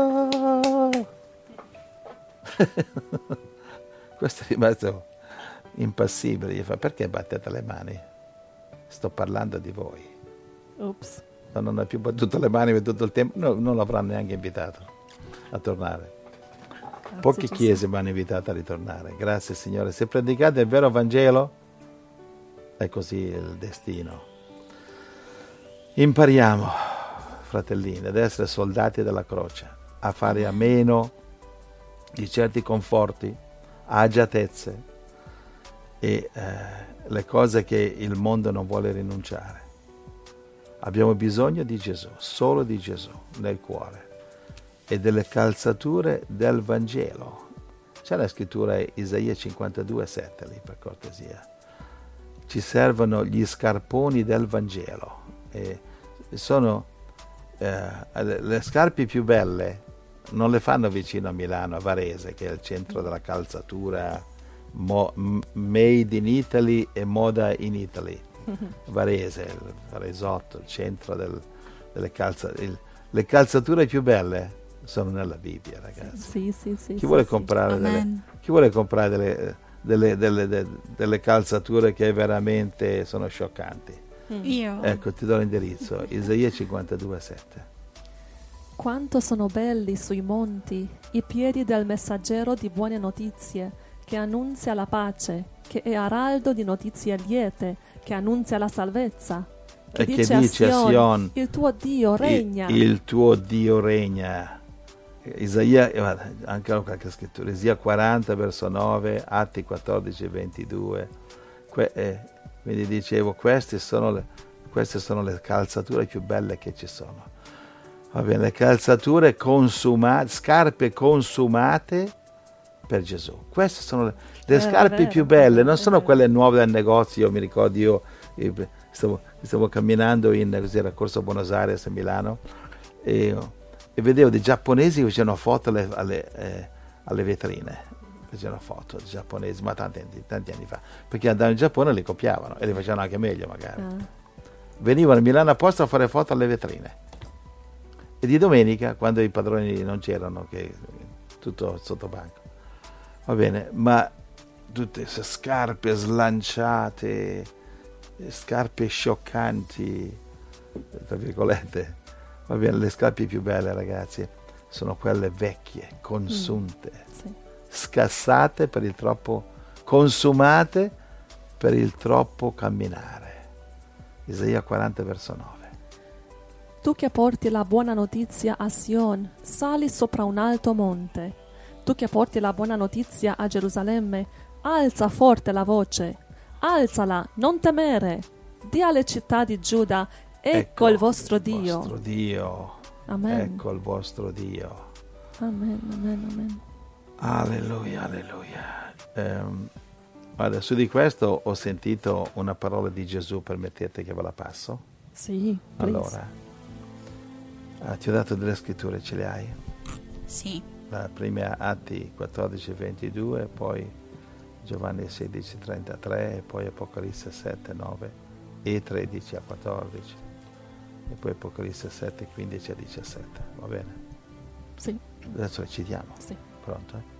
Oh! Questo è rimasto impassibile, gli fa: perché battete le mani? Sto parlando di voi. Ops. No, non ha più battuto le mani per tutto il tempo, no, non l'avranno neanche invitato a tornare. Grazie, Poche Gesù. chiese mi hanno invitato a ritornare. Grazie Signore. Se predicate il vero Vangelo, è così il destino. Impariamo, fratellini, ad essere soldati della croce, a fare a meno di certi conforti, agiatezze e eh, le cose che il mondo non vuole rinunciare. Abbiamo bisogno di Gesù, solo di Gesù nel cuore e delle calzature del Vangelo. C'è la scrittura Isaia cinquantadue sette lì, per cortesia. Ci servono gli scarponi del Vangelo. E sono eh, le, le scarpe più belle non le fanno vicino a Milano, a Varese, che è il centro della calzatura mo, made in Italy e moda in Italy. Varese, il Varesotto, il centro del, delle calzature. Le calzature più belle sono nella Bibbia, ragazzi. Sì, sì, sì. Chi sì, vuole sì. comprare delle, Amen. chi vuole comprare delle, delle, delle, delle, delle calzature che veramente sono scioccanti? Io. Ecco, ti do l'indirizzo, Isaia cinquantadue sette. Quanto sono belli sui monti i piedi del messaggero di buone notizie, che annunzia la pace, che è araldo di notizie liete, che annunzia la salvezza, che E che dice, dice a a Sion, Sion, il tuo Dio regna. Il, il tuo Dio regna. Isaia, eh, guarda, anche qualche scrittura, Isaia quaranta verso nove, Atti quattordici ventidue. Que, eh, quindi dicevo, queste sono, le, queste sono le calzature più belle che ci sono. Va bene, le calzature consumate, scarpe consumate per Gesù. Queste sono le, le Eh, scarpe vero, più belle, vero, non sono vero. quelle nuove del negozio. Io mi ricordo, io eh, stavo, stavo camminando in cos'era, Corso Buenos Aires a Milano e, e vedevo dei giapponesi che facevano foto alle, alle, eh, alle vetrine. Facevano foto dei giapponesi, ma tanti, tanti anni fa, perché andavano in Giappone e li copiavano e li facevano anche meglio magari. Ah. Venivano a Milano apposta a fare foto alle vetrine. E di domenica, quando i padroni non c'erano, che tutto sotto banco, va bene, ma tutte queste scarpe slanciate, scarpe scioccanti, tra virgolette, va bene, le scarpe più belle, ragazzi, sono quelle vecchie, consunte, Mm, sì. scassate per il troppo, consumate per il troppo camminare. Isaia quaranta verso nove. Tu che porti la buona notizia a Sion, sali sopra un alto monte. Tu che porti la buona notizia a Gerusalemme, alza forte la voce. Alzala, non temere. Di alle città di Giuda, ecco, il vostro Dio. Il vostro Dio. Amen. Ecco il vostro Dio. Amen, amen, amen. Alleluia, alleluia. Ehm, guarda, su di questo ho sentito una parola di Gesù, permettete che ve la passo? Sì, please. Allora, ah, ti ho dato delle scritture, ce le hai? Sì. La prima Atti quattordici ventidue, poi Giovanni sedici trentatré, e poi Apocalisse sette nove e tredici a quattordici, e poi Apocalisse sette quindici a diciassette, va bene? Sì, Adesso le citiamo. sì. Pronto? Eh?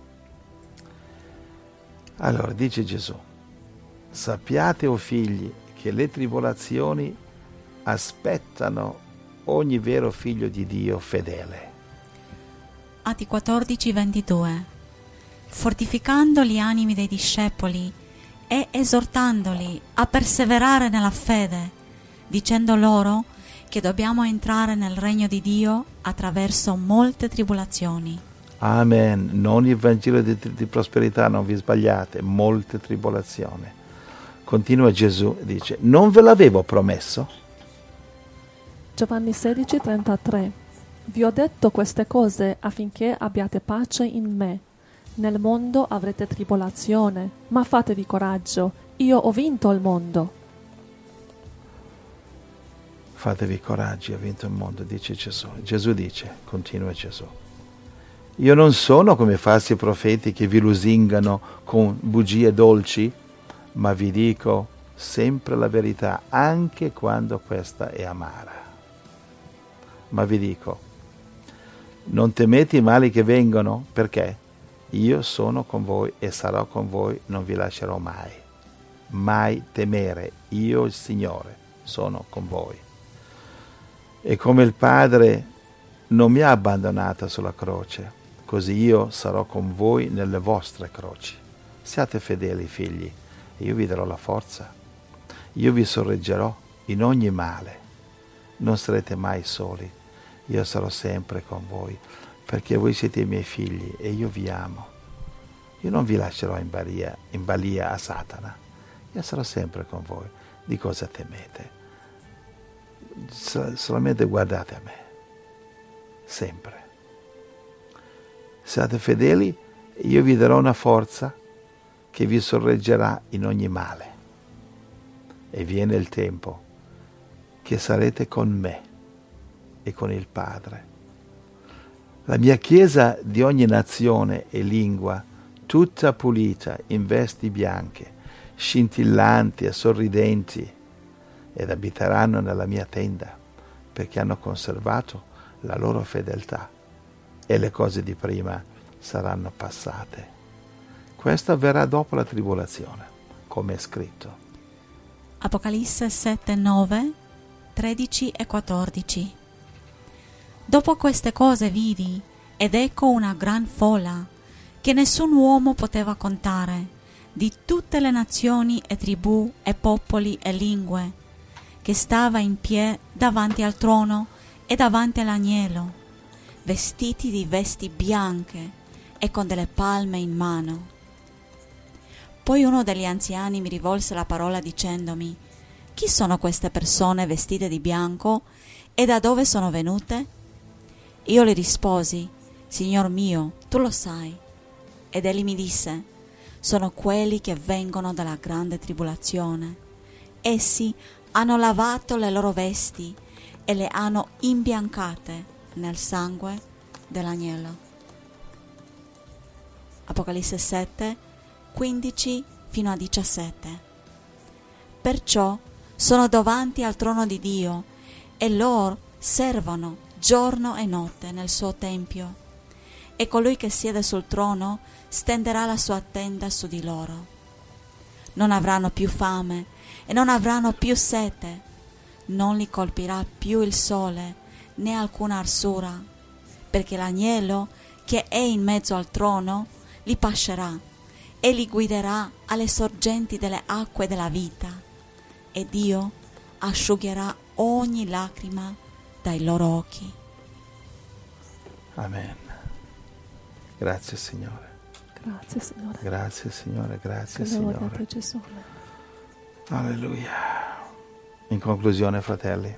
Allora, dice Gesù: sappiate, o figli, che le tribolazioni aspettano ogni vero figlio di Dio fedele. Atti quattordici ventidue. Fortificando gli animi dei discepoli e esortandoli a perseverare nella fede, dicendo loro che dobbiamo entrare nel regno di Dio attraverso molte tribolazioni. Amen. Non il Vangelo di, di prosperità, non vi sbagliate, molte tribolazioni. Continua Gesù, dice: non ve l'avevo promesso? Giovanni sedici trentatré. Vi ho detto queste cose affinché abbiate pace in me. Nel mondo avrete tribolazione, ma fatevi coraggio, io ho vinto il mondo. Fatevi coraggio, ho vinto il mondo, dice Gesù. Gesù dice, continua Gesù: io non sono come falsi profeti che vi lusingano con bugie dolci, ma vi dico sempre la verità, anche quando questa è amara. Ma vi dico, non temete i mali che vengono, perché io sono con voi e sarò con voi, non vi lascerò mai. mai temere, io il Signore sono con voi. E come il Padre non mi ha abbandonato sulla croce, così io sarò con voi nelle vostre croci. Siate fedeli, figli, e io vi darò la forza. Io vi sorreggerò in ogni male. Non sarete mai soli. Io sarò sempre con voi, perché voi siete i miei figli e io vi amo. Io non vi lascerò in balia, in balia a Satana. Io sarò sempre con voi. Di cosa temete? Solamente guardate a me. Sempre. Siate fedeli, io vi darò una forza che vi sorreggerà in ogni male. E viene il tempo che sarete con me e con il Padre. La mia Chiesa di ogni nazione e lingua, tutta pulita in vesti bianche, scintillanti e sorridenti, ed abiteranno nella mia tenda, perché hanno conservato la loro fedeltà, e le cose di prima saranno passate. Questo avverrà dopo la tribolazione, come è scritto. Apocalisse sette, nove, tredici e quattordici. Dopo queste cose vidi, ed ecco una gran folla, che nessun uomo poteva contare, di tutte le nazioni e tribù e popoli e lingue, che stava in piedi davanti al trono e davanti all'agnello, vestiti di vesti bianche e con delle palme in mano. Poi uno degli anziani mi rivolse la parola dicendomi: chi sono queste persone vestite di bianco e da dove sono venute? Io le risposi: Signor mio, tu lo sai. Ed egli mi disse: sono quelli che vengono dalla grande tribolazione. Essi hanno lavato le loro vesti e le hanno imbiancate nel sangue dell'agnello. Apocalisse sette, quindici fino a diciassette. Perciò sono davanti al trono di Dio e loro servono giorno e notte nel suo tempio, e colui che siede sul trono stenderà la sua tenda su di loro. Non avranno più fame e non avranno più sete, non li colpirà più il sole né alcuna arsura, perché l'agnello che è in mezzo al trono li pascerà e li guiderà alle sorgenti delle acque della vita, e Dio asciugherà ogni lacrima dai loro occhi. Amen. Grazie Signore. Grazie Signore. Grazie Signore, grazie Gloria a Signore. te, Gesù. Alleluia. In conclusione, fratelli,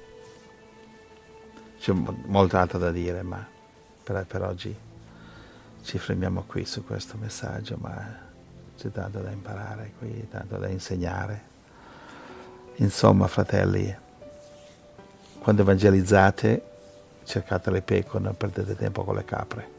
c'è molto altro da dire, ma per, per oggi ci fermiamo qui su questo messaggio, ma c'è tanto da imparare qui, tanto da insegnare. Insomma, fratelli, quando evangelizzate, cercate le pecore, non perdete tempo con le capre.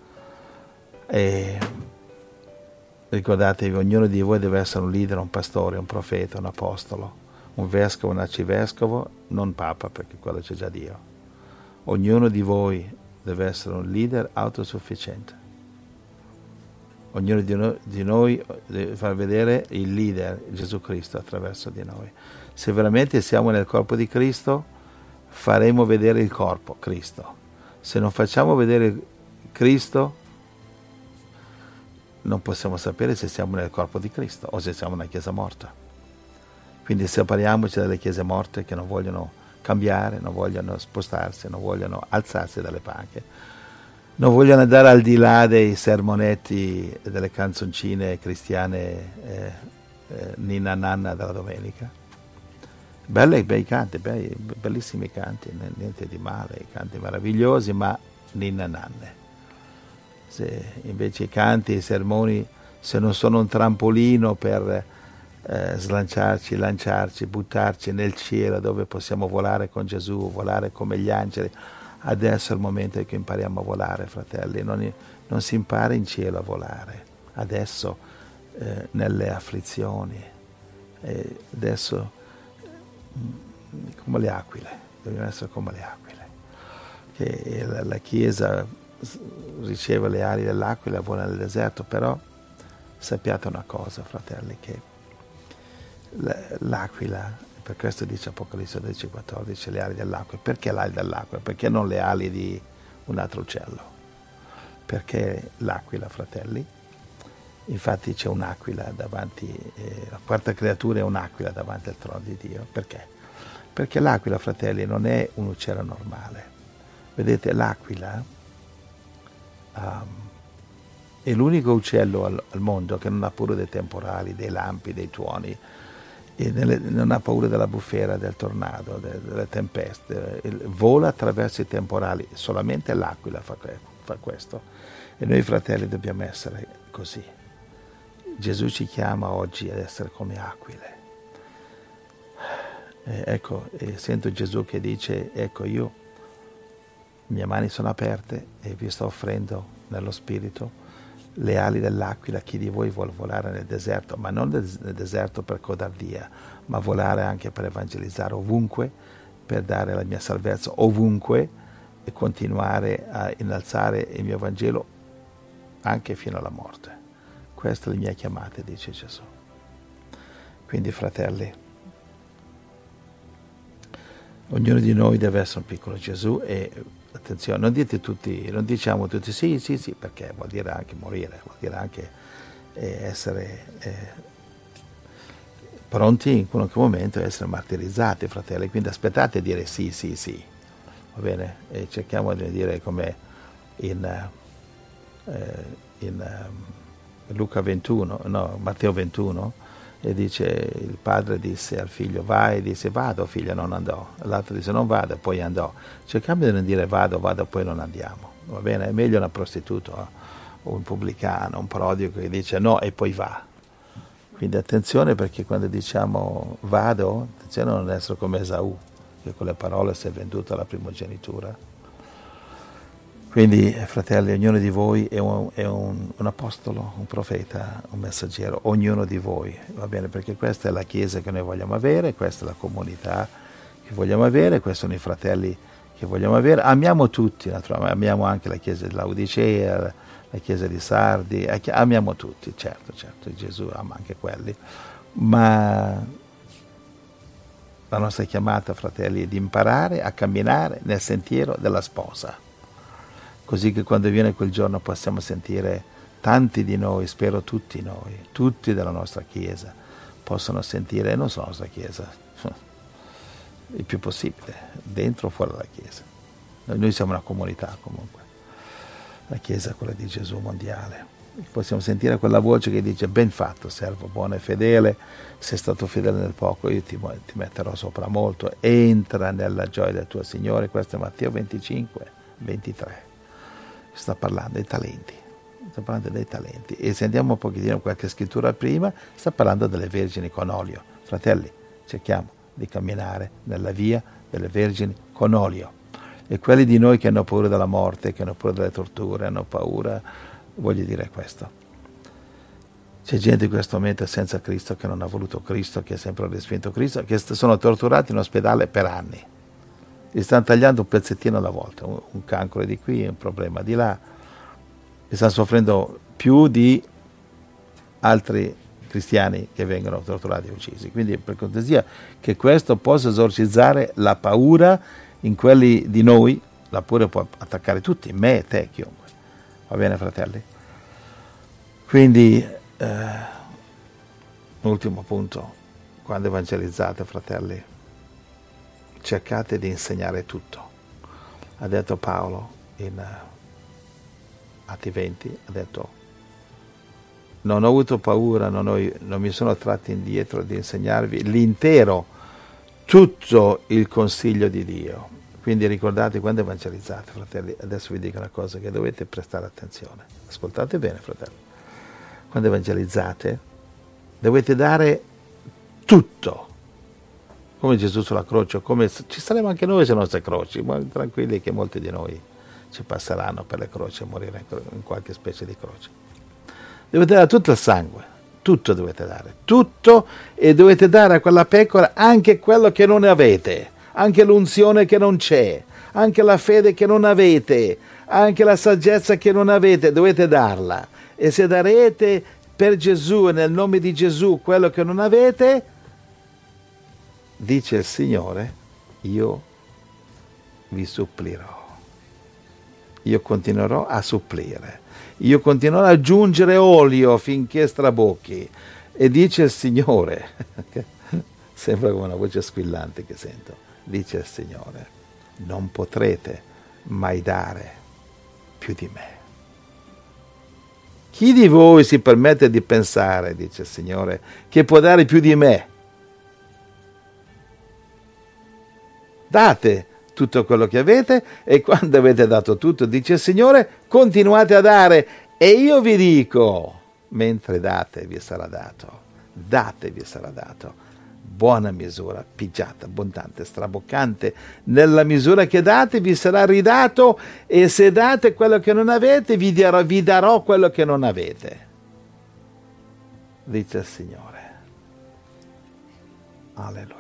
E ricordatevi, ognuno di voi deve essere un leader, un pastore, un profeta, un apostolo, un vescovo, un arcivescovo, non papa, perché quello c'è già Dio. Ognuno di voi deve essere un leader autosufficiente. Ognuno di noi, di noi deve far vedere il leader, Gesù Cristo, attraverso di noi. Se veramente siamo nel corpo di Cristo, faremo vedere il corpo, Cristo. Se non facciamo vedere Cristo, non possiamo sapere se siamo nel corpo di Cristo o se siamo una chiesa morta. Quindi separiamoci dalle chiese morte che non vogliono cambiare, non vogliono spostarsi, non vogliono alzarsi dalle panche, non vogliono andare al di là dei sermonetti e delle canzoncine cristiane eh, eh, ninna nanna della domenica. Belli, bei canti, bei, bellissimi canti, niente di male, canti meravigliosi, ma ninna nanne. Se invece i canti, i sermoni, se non sono un trampolino per eh, slanciarci, lanciarci, buttarci nel cielo dove possiamo volare con Gesù, volare come gli angeli, adesso è il momento in cui impariamo a volare, fratelli. Non, non si impara in cielo a volare, adesso eh, nelle afflizioni, eh, adesso come le aquile, dobbiamo essere come le aquile, che la, la Chiesa riceve le ali dell'aquila e vola nel deserto. Però sappiate una cosa, fratelli, che L'aquila, per questo dice Apocalisse dodici quattordici, le ali dell'acqua. Perché le ali dell'acqua? Perché non le ali di un altro uccello? Perché l'aquila, fratelli? Infatti c'è un'aquila davanti, eh, la quarta creatura è un'aquila davanti al trono di Dio. Perché? Perché l'aquila, fratelli, non è un uccello normale. Vedete, l'aquila um, è l'unico uccello al, al mondo che non ha paura dei temporali, dei lampi, dei tuoni, e nelle, non ha paura della bufera, del tornado, de, delle tempeste. Il, vola attraverso i temporali. Solamente l'aquila fa, fa questo. E noi, fratelli, dobbiamo essere così. Gesù ci chiama oggi ad essere come aquile. Eh, ecco, e sento Gesù che dice, ecco, io, le mie mani sono aperte e vi sto offrendo nello spirito le ali dell'aquila. Chi di voi vuol volare nel deserto, ma non nel deserto per codardia, ma volare anche per evangelizzare ovunque, per dare la mia salvezza ovunque e continuare a innalzare il mio Vangelo anche fino alla morte. Questa è la mia chiamata, dice Gesù. Quindi, fratelli, ognuno di noi deve essere un piccolo Gesù e attenzione, non dite tutti, non diciamo tutti sì, sì, sì, perché vuol dire anche morire, vuol dire anche eh, essere eh, pronti in qualunque momento a essere martirizzati, fratelli. Quindi aspettate a dire sì, sì, sì, va bene? E cerchiamo di dire come in, eh, in um, Luca ventuno, no, Matteo ventuno, e dice, il padre disse al figlio vai, e disse vado figlio, non andò, l'altro disse non vado, poi andò. Cerchiamo di non dire vado, vado, poi non andiamo, va bene? È meglio una prostituta o un pubblicano, un prodigo che dice no e poi va. Quindi attenzione, perché quando diciamo vado, attenzione a non essere come Esaù, che con le parole si è venduto alla primogenitura. Quindi, fratelli, ognuno di voi è, un, è un, un apostolo, un profeta, un messaggero, ognuno di voi, va bene? Perché questa è la Chiesa che noi vogliamo avere, questa è la comunità che vogliamo avere, questi sono i fratelli che vogliamo avere. Amiamo tutti, naturalmente, amiamo anche la Chiesa di Laodicea, la Chiesa di Sardi, amiamo tutti, certo, certo, Gesù ama anche quelli, ma la nostra chiamata, fratelli, è di imparare a camminare nel sentiero della sposa. Così che quando viene quel giorno possiamo sentire tanti di noi, spero tutti noi, tutti della nostra Chiesa, possono sentire, non solo la nostra Chiesa, il più possibile, dentro o fuori dalla Chiesa. Noi, noi siamo una comunità comunque, la Chiesa è quella di Gesù mondiale. Possiamo sentire quella voce che dice ben fatto, servo buono e fedele, sei stato fedele nel poco, io ti, ti metterò sopra molto, entra nella gioia del tuo Signore. Questo è Matteo venticinque, ventitré. Sta parlando dei talenti, sta parlando dei talenti. E se andiamo un pochettino a qualche scrittura prima, sta parlando delle vergini con olio. Fratelli, cerchiamo di camminare nella via delle vergini con olio. E quelli di noi che hanno paura della morte, che hanno paura delle torture, hanno paura, voglio dire questo. C'è gente in questo momento senza Cristo, che non ha voluto Cristo, che ha sempre respinto Cristo, che sono torturati in ospedale per anni. Gli stanno tagliando un pezzettino alla volta, un, un cancro di qui, un problema di là, e stanno soffrendo più di altri cristiani che vengono torturati e uccisi. Quindi per cortesia che questo possa esorcizzare la paura in quelli di noi, la paura può attaccare tutti, me e te, chiunque. Va bene, fratelli? Quindi, eh, ultimo punto, quando evangelizzate, fratelli, cercate di insegnare tutto. Ha detto Paolo in uh, Atti venti, ha detto non ho avuto paura, non, ho, non mi sono tratti indietro di insegnarvi l'intero, tutto il consiglio di Dio. Quindi ricordate, quando evangelizzate, fratelli, adesso vi dico una cosa che dovete prestare attenzione. Ascoltate bene, fratelli. Quando evangelizzate dovete dare tutto. Come Gesù sulla croce, come ci saremo anche noi sulle nostre croci, ma tranquilli che molti di noi ci passeranno per le croci e morire in qualche specie di croce. Dovete dare tutto il sangue, tutto dovete dare, tutto, e dovete dare a quella pecora anche quello che non avete, anche l'unzione che non c'è, anche la fede che non avete, anche la saggezza che non avete, dovete darla. E se darete per Gesù e nel nome di Gesù quello che non avete, dice il Signore, io vi supplirò. Io continuerò a supplire. Io continuerò ad aggiungere olio finché strabocchi. E dice il Signore, sembra come una voce squillante che sento, dice il Signore, non potrete mai dare più di me. Chi di voi si permette di pensare, dice il Signore, che può dare più di me? Date tutto quello che avete e quando avete dato tutto, dice il Signore, continuate a dare e io vi dico, mentre date vi sarà dato, date vi sarà dato, buona misura, pigiata, abbondante, straboccante, nella misura che date vi sarà ridato e se date quello che non avete vi darò, vi darò quello che non avete, dice il Signore. Alleluia.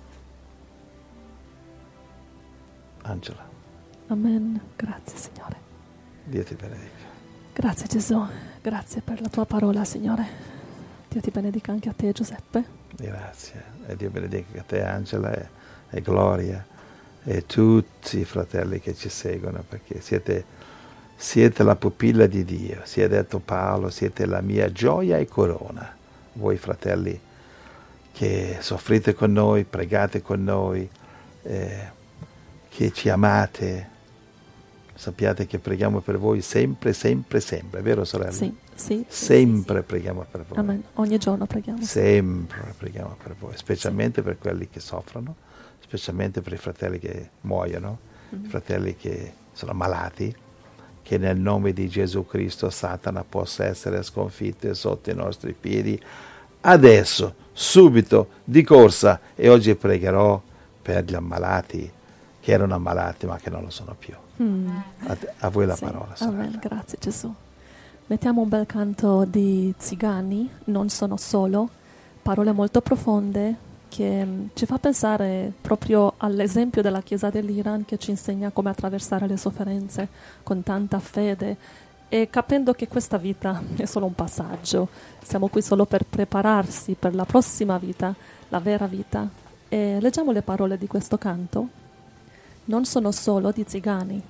Angela. Amen. Grazie, Signore. Dio ti benedica. Grazie, Gesù. Grazie per la tua parola, Signore. Dio ti benedica anche a te, Giuseppe. Grazie. E Dio benedica a te, Angela, e, e Gloria, e tutti i fratelli che ci seguono, perché siete, siete la pupilla di Dio. Si è detto Paolo, siete la mia gioia e corona. Voi fratelli che soffrite con noi, pregate con noi, eh, che ci amate, sappiate che preghiamo per voi sempre, sempre, sempre, vero sorella? Sì, sì. Sempre sì, sì. preghiamo per voi. Amen. Ogni giorno preghiamo. Sempre preghiamo per voi, specialmente sì. per quelli che soffrono, specialmente per i fratelli che muoiono, mm-hmm. i fratelli che sono malati, che nel nome di Gesù Cristo Satana possa essere sconfitto e sotto i nostri piedi, adesso, subito, di corsa, e oggi pregherò per gli ammalati, che erano ammalati ma che non lo sono più. Mm. A, a voi la sì. parola. Amen. Grazie Gesù. Mettiamo un bel canto di Zigani, Non sono solo, parole molto profonde che um, ci fa pensare proprio all'esempio della Chiesa dell'Iran che ci insegna come attraversare le sofferenze con tanta fede e capendo che questa vita è solo un passaggio, siamo qui solo per prepararsi per la prossima vita, la vera vita. E leggiamo le parole di questo canto. Non sono solo di Zigani.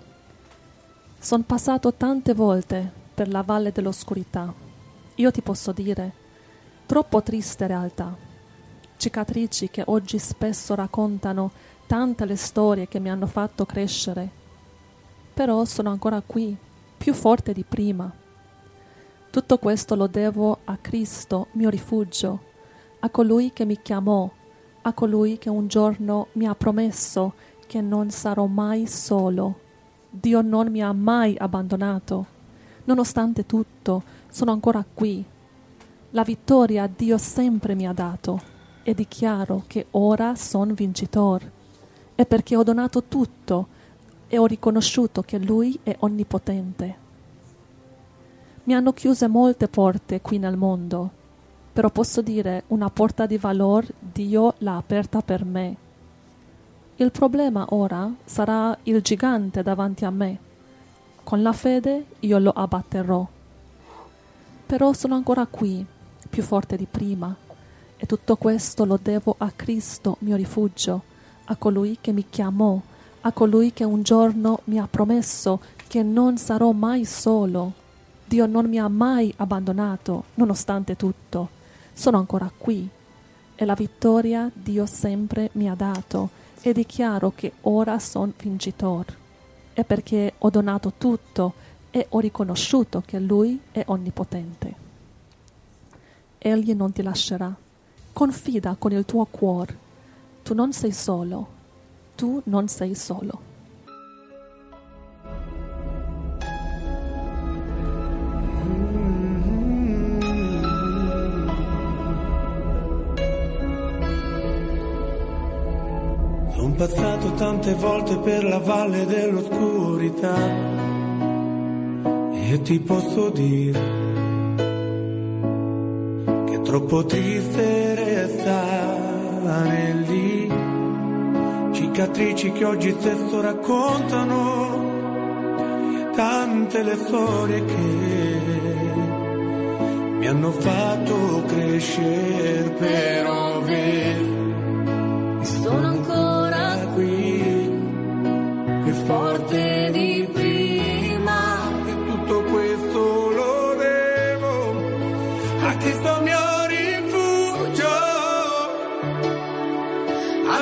Sono passato tante volte per la valle dell'oscurità. Io ti posso dire, troppo triste realtà. Cicatrici che oggi spesso raccontano tante le storie che mi hanno fatto crescere. Però sono ancora qui, più forte di prima. Tutto questo lo devo a Cristo, mio rifugio, a colui che mi chiamò, a colui che un giorno mi ha promesso che non sarò mai solo. Dio non mi ha mai abbandonato. Nonostante tutto, sono ancora qui. La vittoria Dio sempre mi ha dato e dichiaro che ora sono vincitore. È perché ho donato tutto e ho riconosciuto che Lui è onnipotente. Mi hanno chiuse molte porte qui nel mondo, però posso dire una porta di valore Dio l'ha aperta per me. Il problema ora sarà il gigante davanti a me. Con la fede io lo abbatterò. Però sono ancora qui, più forte di prima, e tutto questo lo devo a Cristo, mio rifugio, a colui che mi chiamò, a colui che un giorno mi ha promesso che non sarò mai solo. Dio non mi ha mai abbandonato, nonostante tutto. Sono ancora qui, e la vittoria Dio sempre mi ha dato, e dichiaro che ora sono vincitore. È perché ho donato tutto e ho riconosciuto che Lui è onnipotente. Egli non ti lascerà. Confida con il tuo cuore. Tu non sei solo. Tu non sei solo. Sono passato tante volte per la valle dell'oscurità e ti posso dire che è troppo triste restare lì. Cicatrici che oggi stesso raccontano tante le storie che mi hanno fatto crescere, però vero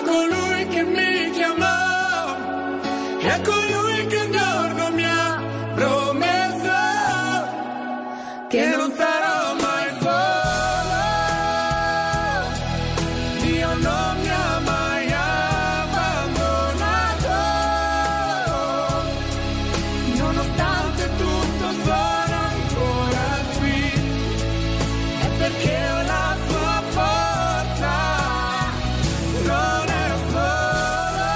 colui che mi chiamò e a colui che un giorno mi ha promesso che non sarò mai solo. Dio non mi ha mai abbandonato, nonostante tutto sono ancora qui, è perché ho la sua forza, non ero solo,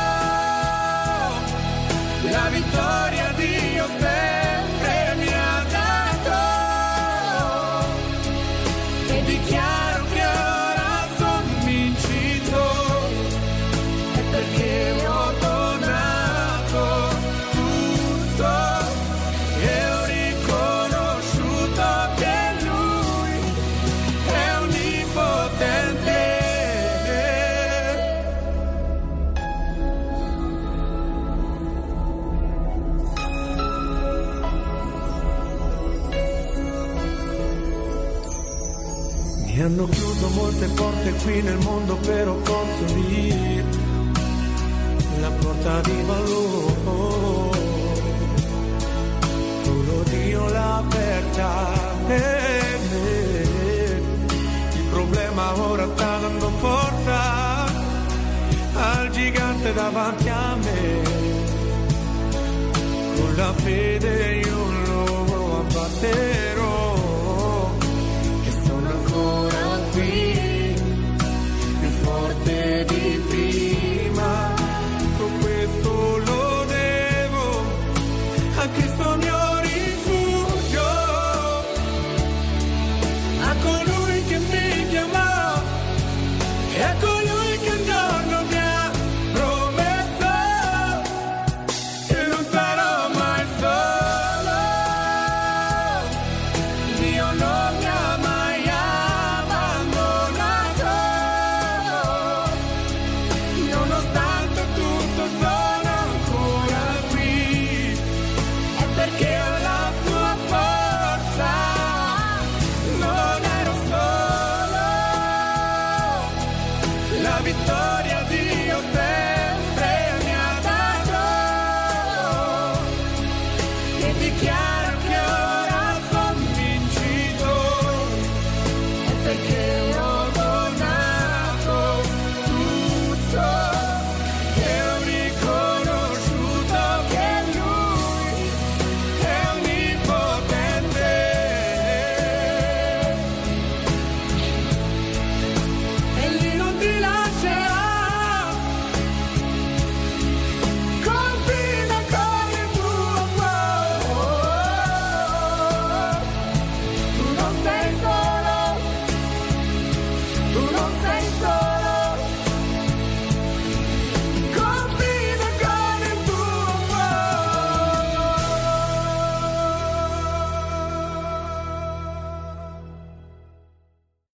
la vittoria Dio sempre mi ha dato, e dichiaro che ora son vincito, è perché ho donato tutto e ho riconosciuto che Lui è onnipotente. Mi hanno chiuso molte porte qui nel per costruire la porta di valore, solo Dio l'ha aperta, eh, eh. Il problema ora sta dando forza al gigante davanti a me, con la fede io lo abbatterò e sono ancora qui, più forte di prima, tutto questo lo devo a Cristo mio rifugio, a colui che mi chiamò e a colui che un giorno mi ha promesso che non sarò mai solo. Dio non mi ha mai abbandonato, nonostante tutto sono ancora qui, è perché ho la sua forza, non ero solo, la vittoria di